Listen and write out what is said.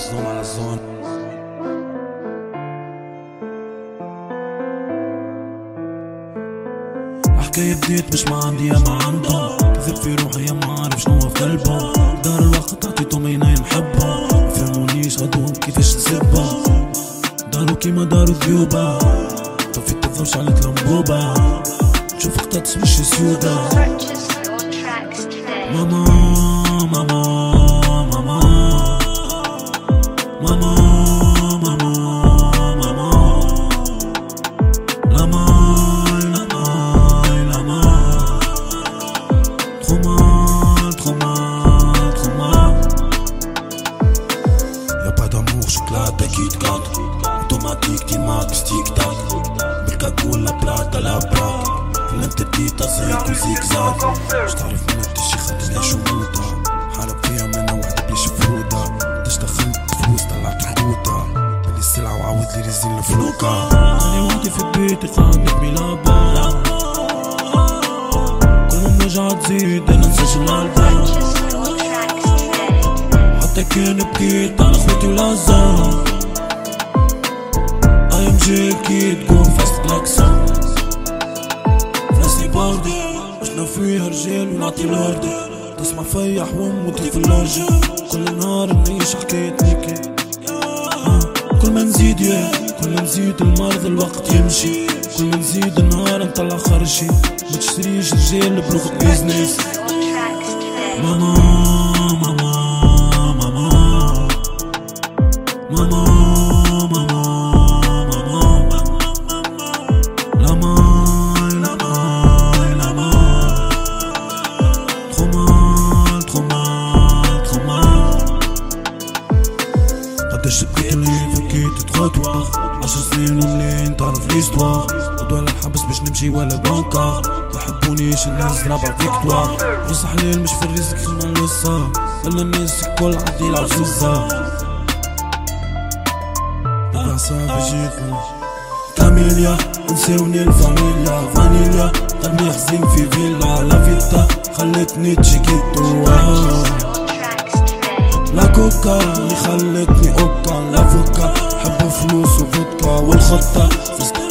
مصدوم على الزون. حكاية بديت مش ما عندي يا ما عندهم، كذب في روحي يا ما عارف شنو في قلبهم. دار الوقت عطيتهم عينين محبهم، مفهمونيش غدوهم كيفاش نسبهم. دارو كيما دارو ذيوبة، طفي التفرش عليك لمبوبة، نشوف اختات مش سيودة. ماما ماما ماما ماما ماما ماما لما لما لما trop mal y'a pas d'amour chocolat Kit Kat automatique T-Max tic-tac بالكاكول لا بلاطة لا براك الانترتيتا زيك وزيكزاك مش تعرف من التشي خدني شموطة حارب فيها منها وحدة بليش فرودة دش دخلت فلوس طلعت حدودة بلي السلعة وعاود لي رزين الفلوكة أنا وحدي في بيتي خانك بلابا كل ما نرجع تزيد أنا نسجل الألبوم حتى كان بكيت على خوتي والعزام أيام كيت قوم فاست كلاكسون فراسي باردي عشنا فيها رجال ونعطي الأرض تسمع فيا حوم في اللارجة كل نهار نعيش حكاية نيكي كل ما نزيد كل ما نزيد المرض الوقت يمشي كل ما نزيد النهار نطلع خرجي ما تشتريش رجال بلغة بيزنس ماما ماما ماما ماما ماما قداش بكيت اللي فكيت تخطوة 10 سنين ومنين تعرف ليستوار غدوة للحبس باش نمشي ولا بانكار يحبونيش الناس رابع فيكتوار بصح حليل مش في الرزق خلنا لسه ولا الناس الكل عدي العزوزة ربع ساعة بجيتنا كاميليا نساوني الفاميليا فانيليا قلبي حزين في فيلا لا فيتا خلتني تشيكيتو لا كوكا اللي خلتني اوكا لا فوكا حب فلوس وفودكا والخطة